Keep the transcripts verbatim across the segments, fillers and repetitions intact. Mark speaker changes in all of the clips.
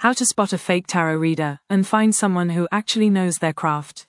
Speaker 1: How to spot a fake tarot reader and find someone who actually knows their craft.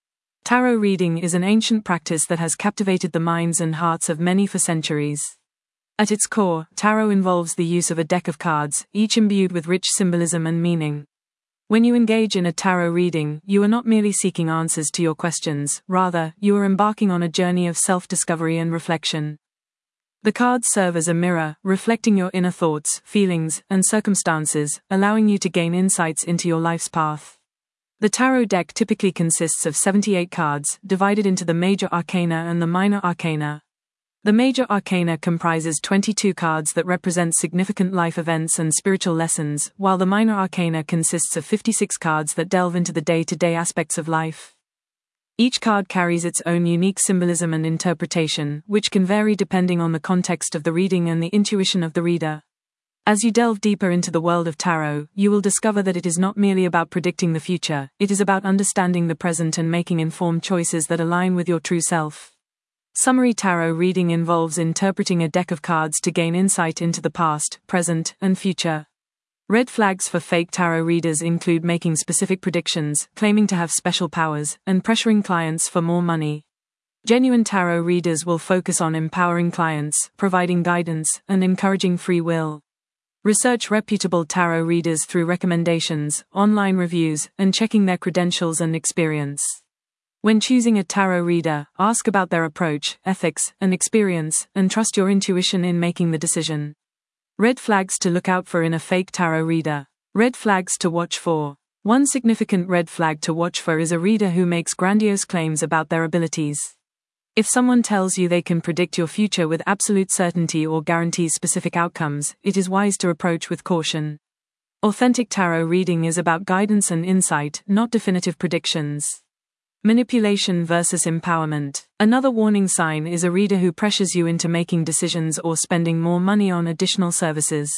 Speaker 1: Tarot reading is an ancient practice that has captivated the minds and hearts of many for centuries. At its core, tarot involves the use of a deck of cards, each imbued with rich symbolism and meaning. When you engage in a tarot reading, you are not merely seeking answers to your questions, rather, you are embarking on a journey of self-discovery and reflection. The cards serve as a mirror, reflecting your inner thoughts, feelings, and circumstances, allowing you to gain insights into your life's path. The tarot deck typically consists of seventy-eight cards, divided into the major arcana and the minor arcana. The major arcana comprises twenty-two cards that represent significant life events and spiritual lessons, while the minor arcana consists of fifty-six cards that delve into the day-to-day aspects of life. Each card carries its own unique symbolism and interpretation, which can vary depending on the context of the reading and the intuition of the reader. As you delve deeper into the world of tarot, you will discover that it is not merely about predicting the future, it is about understanding the present and making informed choices that align with your true self. Summary tarot reading involves interpreting a deck of cards to gain insight into the past, present, and future. Red flags for fake tarot readers include making specific predictions, claiming to have special powers, and pressuring clients for more money. Genuine tarot readers will focus on empowering clients, providing guidance, and encouraging free will. Research reputable tarot readers through recommendations, online reviews, and checking their credentials and experience. When choosing a tarot reader, ask about their approach, ethics, and experience, and trust your intuition in making the decision. Red flags to look out for in a fake tarot reader. Red flags to watch for. One significant red flag to watch for is a reader who makes grandiose claims about their abilities. If someone tells you they can predict your future with absolute certainty or guarantees specific outcomes, it is wise to approach with caution. Authentic tarot reading is about guidance and insight, not definitive predictions. Manipulation versus empowerment. Another warning sign is a reader who pressures you into making decisions or spending more money on additional services.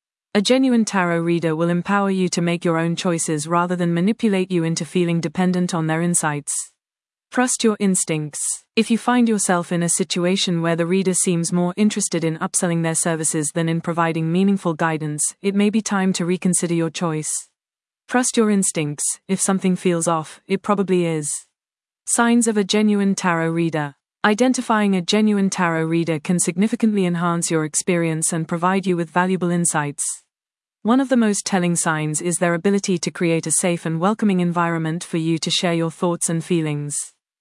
Speaker 1: A genuine tarot reader will empower you to make your own choices rather than manipulate you into feeling dependent on their insights. Trust your instincts. If you find yourself in a situation where the reader seems more interested in upselling their services than in providing meaningful guidance, it may be time to reconsider your choice. Trust your instincts. If something feels off, it probably is. Signs of a genuine tarot reader. Identifying a genuine tarot reader can significantly enhance your experience and provide you with valuable insights. One of the most telling signs is their ability to create a safe and welcoming environment for you to share your thoughts and feelings.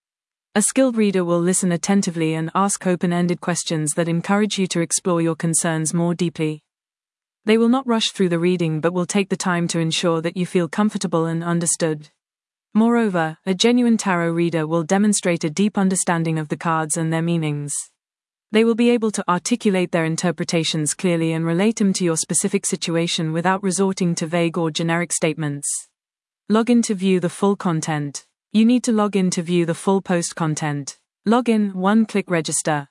Speaker 1: A skilled reader will listen attentively and ask open-ended questions that encourage you to explore your concerns more deeply. They will not rush through the reading but will take the time to ensure that you feel comfortable and understood. Moreover, a genuine tarot reader will demonstrate a deep understanding of the cards and their meanings. They will be able to articulate their interpretations clearly and relate them to your specific situation without resorting to vague or generic statements. Log in to view the full content. You need to log in to view the full post content. Log in, one-click register.